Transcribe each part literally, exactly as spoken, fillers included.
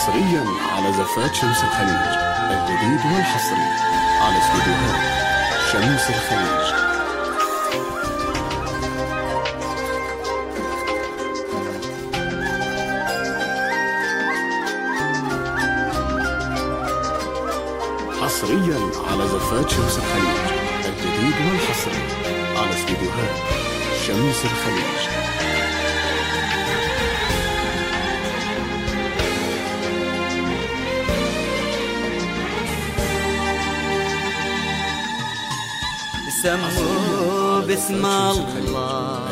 حصريا على زفات شمس الخليج، الجديد والحصري على استديوهات شمس الخليج. حصريا على زفات شمس الخليج، الجديد والحصري على استديوهات شمس الخليج. سموا باسم الله،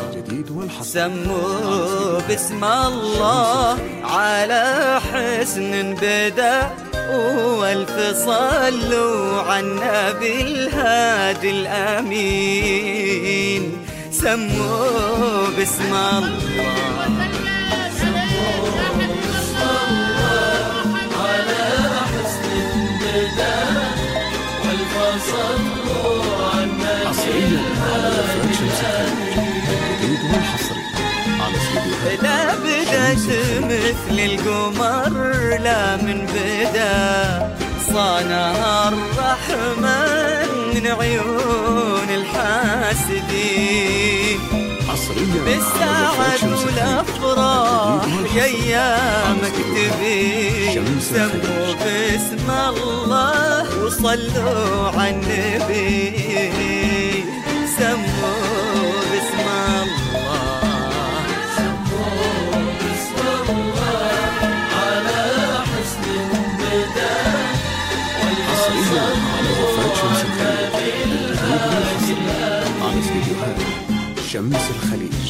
سموا باسم الله على حسن بدا والف صلوا على النبي الهادي الامين. سموا باسم الله، سموا باسم الله على حسن بدا والف صلوا حصريا على زفات شمس الخليج، الجديد والحصري على استديوهات. لا بدت مثل القمر، لا من بدا صانها الرحمن من عيون الحاسدين. حصريا بالسعد والافراح ايامك تبين. سموا باسم الله وصلوا على النبي. سموا باسم الله، سموا باسم الله على حسن بدا حصريا على زفات شمس الخليج، الجديد والحصري على استديوهات شمس الخليج.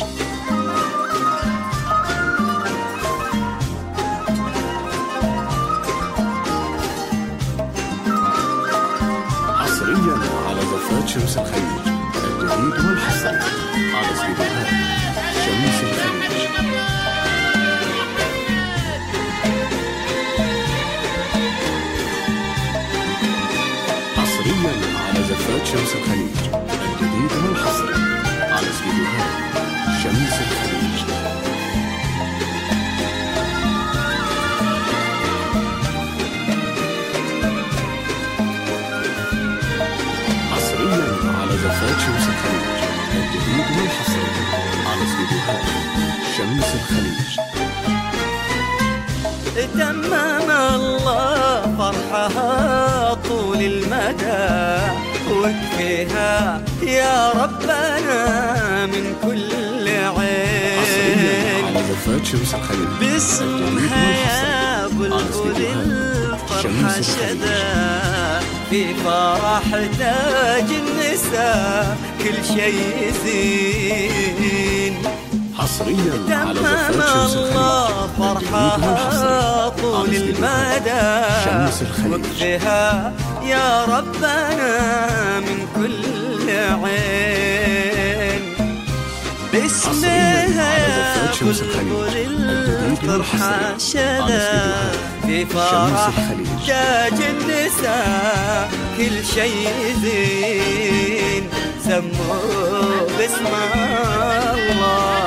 حصريا على زفات شمس الخليج، الجديد والحصري على استديوهات شمس الخليج. حصريا على زفات شمس الخليج، الجديد والحصري على استديوهات شمس الخليج. حصريا على زفات شمس الخليج، الجديد والحصري على استديوهات شمس الخليج. تمم الله فرحها طول المدى وكفيها يا ربنا من كل عين. حصريا على زفات شمس الخليج، باسمها يا بلبل الفرحة شدا في فرح تاج النساء كل شيء يزين. حصريا على زفات شمس الله الخليج، فرحها طول المدى وكفيها يا ربنا من كل عين. باسمها يا بلبل الفرحة شدا في فرح تاج النساء كل شيء يزين. سموا باسم الله،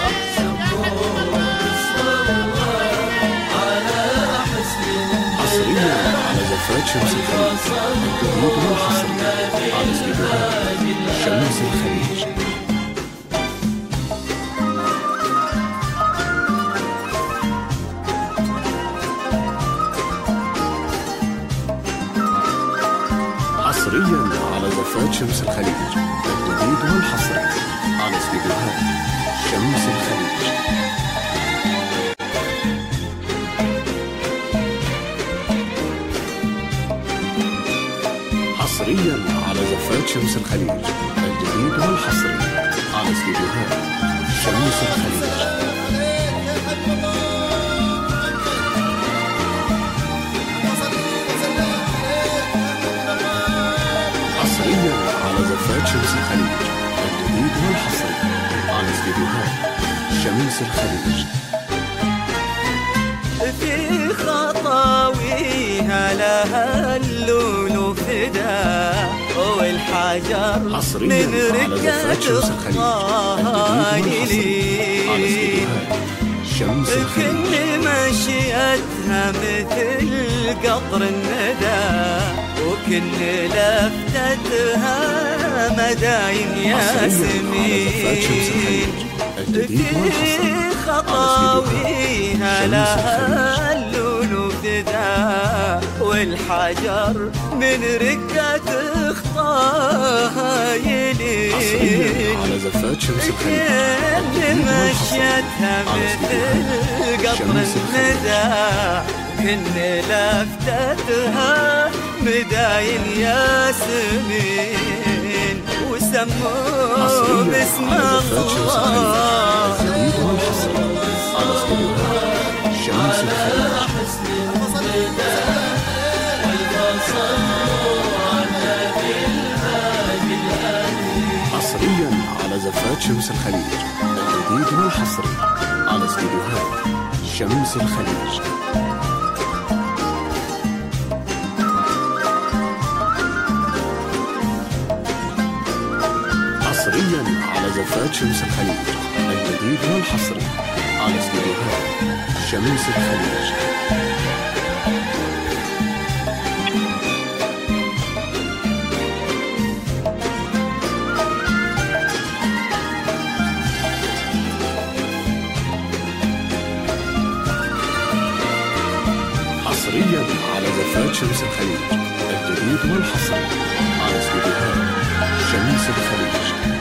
حصريا على زفات شمس الخليج، الجديد والحصري على استديوهات شمس الخليج. حصريا على زفات شمس الخليج، الجديد والحصري على استديوهات شمس الخليج. حصريا على زفات شمس الخليج، الجديد والحصري على استديوهات شمس الخليج. حصريا على زفات شمس الخليج، الجديد والحصري على استديوهات شمس الخليج. في خطاويها لها اللولو فدا والحجر من رقة الطايلين. شمس الخليج. كل مشيتها مثل قطر الندى وكل لفتتها مداين ياسمين في خطاويها لها اللون وفدا والحجر من رقة اخطاها يلين اللي مشيتها مثل قطر الندى كن لفتتها مداين ياسمين وسموا باسم الله حصريا على زفات شمس الخليج الجديد والحصري على استديوهات شمس الخليج. حصريا على زفات شمس الخليج الجديد والحصري على استديوهات شمس الخليج. حصريا على زفات شمس الخليج الجديد والحصري على استديوهات شمس الخليج.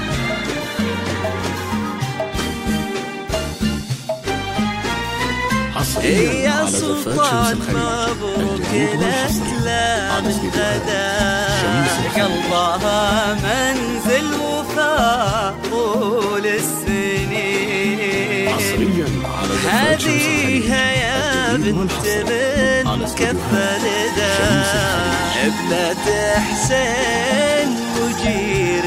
يا سلطان مبروك لك لا من غدا قلبها منزل وفاء طول السنين هذه يا بنت من كف لدا ابنة حسين مجير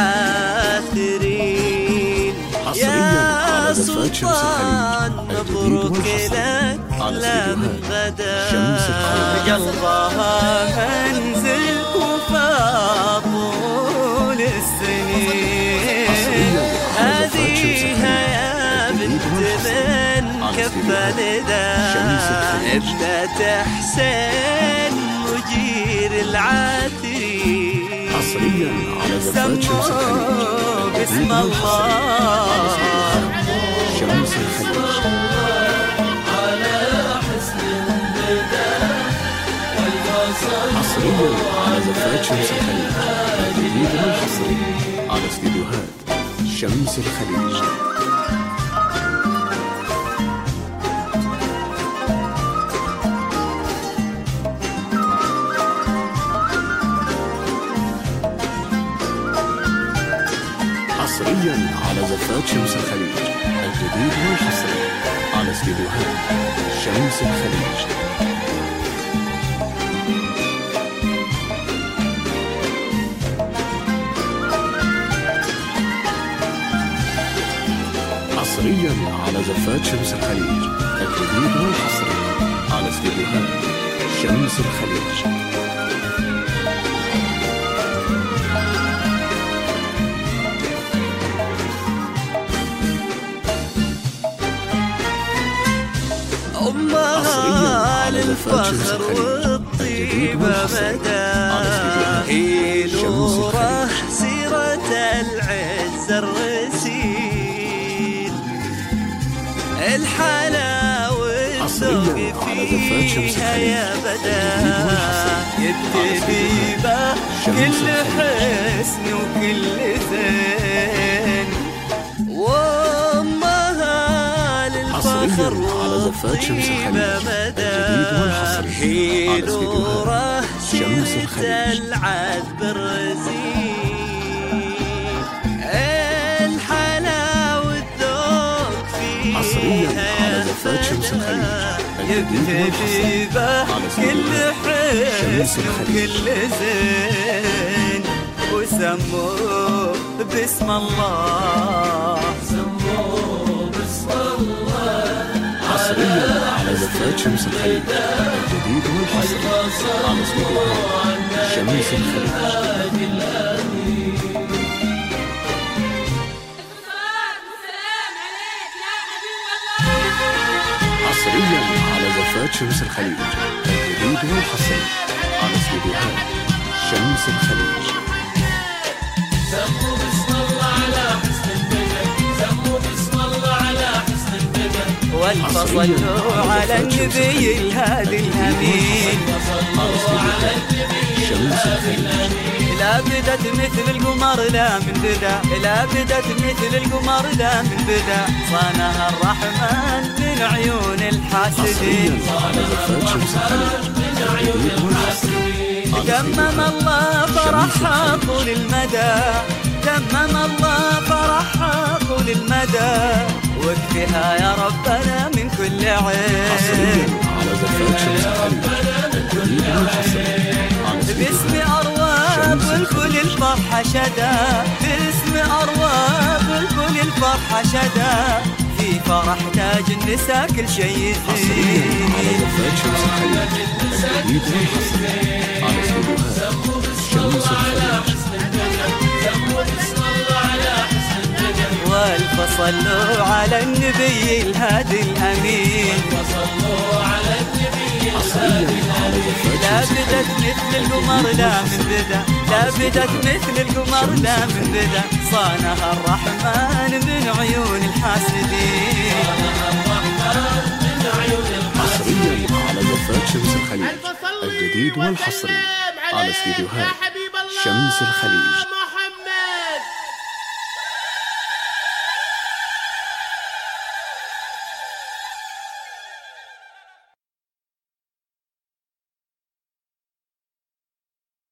العاثرين. يا سلطان مبروك لك لا من غدا قلبها منزل وفاء طول السنين هذه يا بنت من كف لدا ابنة حسين مجير العاثرين. حصريا على زفات شمس الخليج باسم الله شمس الخليج. حصريا على زفات شمس الخليج الجديد والحصري على استديوهات شمس الخليج. حصريا على زفات شمس الخليج الجديد والحصري على استديوهات شمس الخليج. حصريا على زفات شمس الخليج الجديد والحصري على استديوهات شمس الخليج. أمها للفخر والطيبة مدى هي نوره سيرة العز الرسيل الحلاوة والذوق فيها يا بدا الدبيبة كل حسن وكل زين حصريا على زفات شمس الخليج الجديد والحصري على استديوهات شمس الخليج. العذب الرزين الحلاوة والذوق فيها حصريا على زفات شمس الخليج الجديد والحصري على استديوهات شمس الخليج. كل زين وسموه باسم الله حصريا على زفات شمس الخليج الجديد والحصري على استديوهات شمس الخليج. حصريا على زفات شمس الخليج الجديد الجديد والحصري على استديوهات شمس الخليج. سموا بسم الله على حسن البدن، سموا بسم الله على حسن البدن، والفصلوا على النبي الهادي الأمين. على استديوهات شمس الخليج. لا بدت مثل القمر لا من بدا، لا بدت مثل القمر لا من بدا، صانها الرحمن من عيون الحاسدين. على زفات شمس الخليج الجديد والحصري. تمم الله فرحها طول المدى، تمم الله فرحها طول المدى، واكفها يا ربنا من كل عين. على زفات شمس الخليج الجديد والحصري. باسم أرواب والكل الفرحة شدا، باسم أرواب والكل الفرحة شدا، في فرح تاج النساء كل شيء يزين. على زفات شمس الخليج الجديد والحصري. على استديوهات شمس الخليج. والفصلوا على النبي الهادي الأمين. لا بدت مثل القمر لا من بدا، لا بدت مثل القمر لا من بدا، صانها الرحمن من عيون الحاسدين. حصريا على زفات شمس الخليج الجديد والحصري على استديوهات شمس الخليج.